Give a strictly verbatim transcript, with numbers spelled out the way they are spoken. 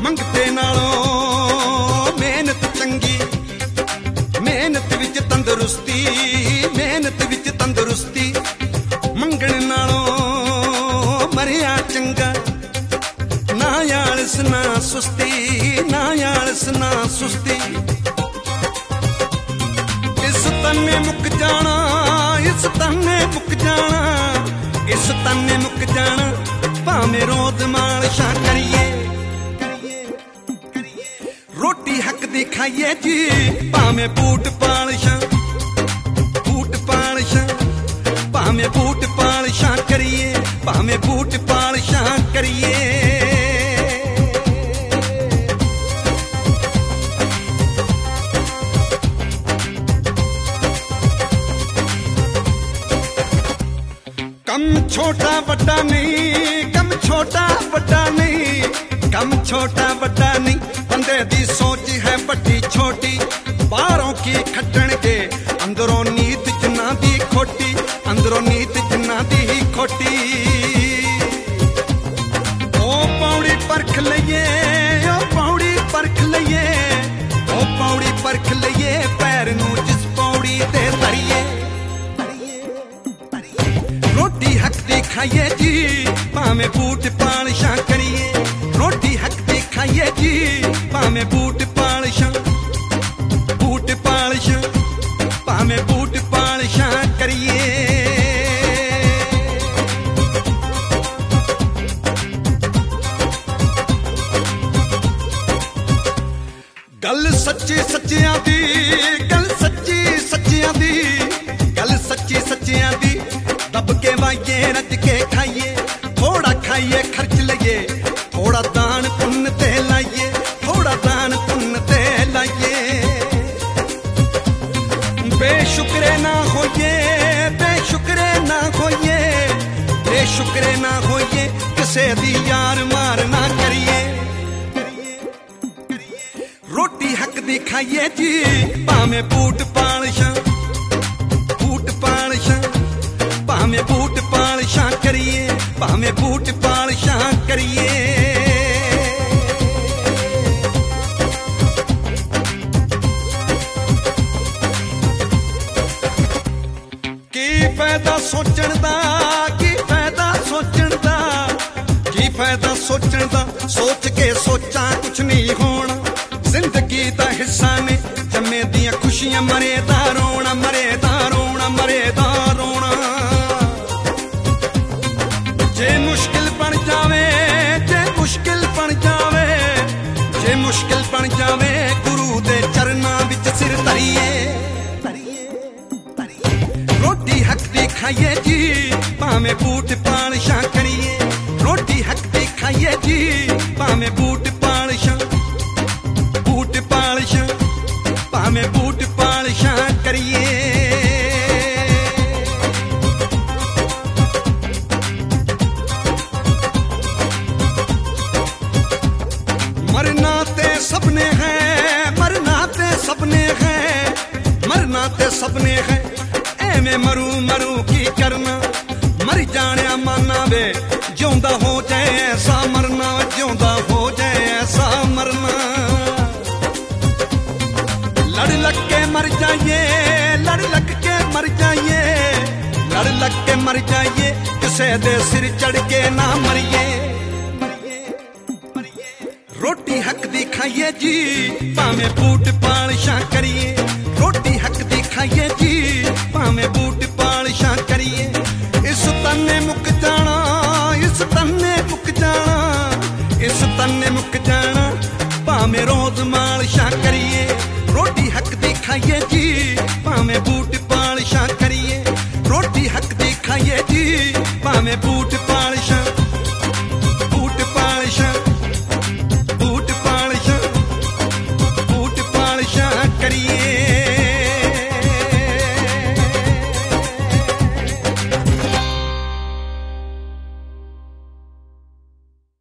मंगते नालों मेहनत चंगी, मेहनत विच तंदुरुस्ती, मेहनत विच तंदुरुस्ती, मंगण नालों मरिया चंगा, ना आलस ना सुस्ती, ना आलस ना सुस्ती। इस तन्ने मुक जाना, इस तन्ने मुक जाना, इस तन्ने मुक जाना, भावें रोज मालिशां करिए, रोटी हक दी खाइए जी, भावें बूट पालिशां, बूट पालिशां, भावें बूट पालिशां करिए, भावें बूट पालिशां करिए। कम छोटा बड़ा नहीं, कम छोटा बड़ा नहीं, कम छोटा बड़ा नहीं, बंदे दी सोच है बड़ी छोटी, बाहरों की खटण के अंदरों नीत जना दी खोटी, अंदरों नीत जना दी खोटी। ओ पौड़ी परख लइए, ओ पौड़ी परख लइए, ओ पौड़ी परख लइए, पैर नू जिस पौड़ी ते तरिए, रोटी हक दी खाइए जी, भावें बूट पालिशां करिए, रोटी हक दी खाइए जी, भावें बूट पालिशां, बूट पालिशां, भावें बूट पालिशां करिए। गल सच्ची सच्चियां दी, गल सच्ची सच्चियां दी, गल सच्ची सच्चियां दी, दब के वाइये रज के खाइए, थोड़ा खाइए खर्च लइए, थोड़ा दान पुण्य ते लाइए, थोड़ा दान पुण्य ते लाइए। बेशुक्रे ना होइए, बेशुक्रे ना होइए, बेशुक्रे ना होइए, किसे दी यार मार ना करिए, रोटी हक दी खाइए जी, भावें बूट पालिशां, बूट पालिशां, भावें बूट पालिशां करिए, भावें बूट पालिशां करिए। की फायदा सोचण दा, की फायदा सोचण दा, की फायदा सोचण दा, सोच के सोचा कुछ नहीं होना, जिंदगी दा हिस्सा ने जमे दियां खुशियां, मरे दा रोना, मरे दा रोना, मरे दा रोना। जे मुश्किल बन जावे, जे मुश्किल बन जावे, जे मुश्किल बन जावे, गुरु दे चरनां विच सिर धरिए, रोटी हक दी खाइए जी, भावें बूट पालिशां करिए, रोटी हक दी खाइए जी, भावें बूट पालिशां, बूट पालिशां, भावें बूट पालिशां करिए। मरना ते सबने है, मरना ते सबने है, मरना ते सबने है, एवें मरू मरू की करना, मर जाने माना वे, जिਉਂਦਾ हो जाए ऐसा मरना, जिਉਂਦਾ हो जाए ऐसा मरना। लड़ लग के मर जाइए, लड़ लग के मर जाइए, लड़ लग के मर जाइए, किसे दे सिर चढ़ के ना मरिए, रोटी हक दी खाइए जी, भावें बूट पालिशां करिए, रोटी हक दी खाइए जी, भावें बूट पालिशां करिए। इस तन्ने मुक जाना, इस तन्ने मुक जाना, इस तन्ने मुक जाना, भावें रोज मालिशां करिए, रोटी हक दी खाइए जी, भावें बूट पालिशां करिए, रोटी हक दी खाइए जी, भावें बूट